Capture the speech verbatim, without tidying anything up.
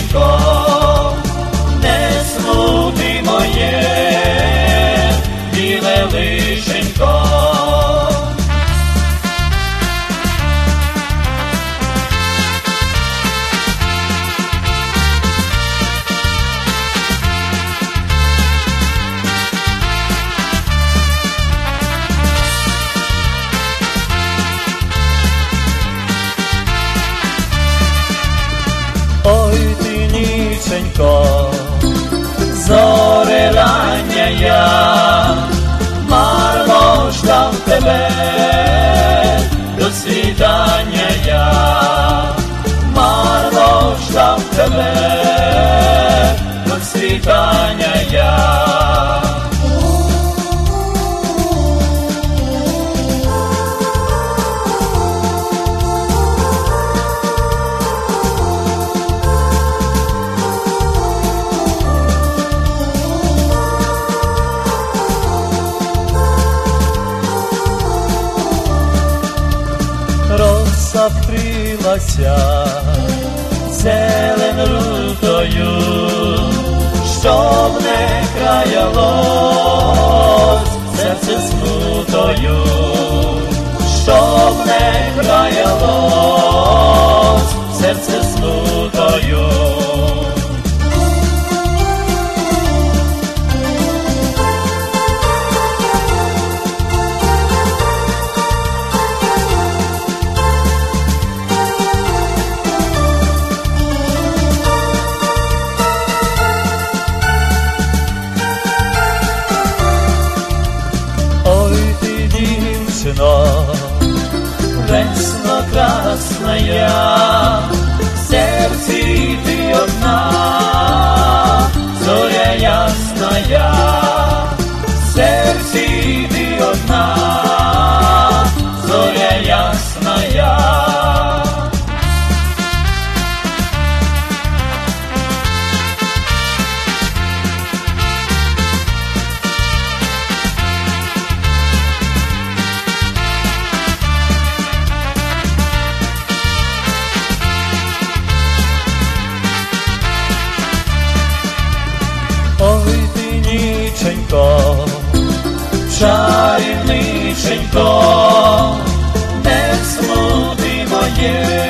ніченько, не смути моє, біле лишенько. Ой ти, ніченько, зоре рання я, марно ждав тебе, до світання я, марно ждав тебе, до світання я. Роса вкрилася зелен рутою, щоб не краялось серце смутою, щоб не краялось серце смутою. Весно красная, в сердце ты одна, зоря ясная, в сердце ты одна, зоря ясная. Ой ти, ніченько, чарівниченько, не смути моє,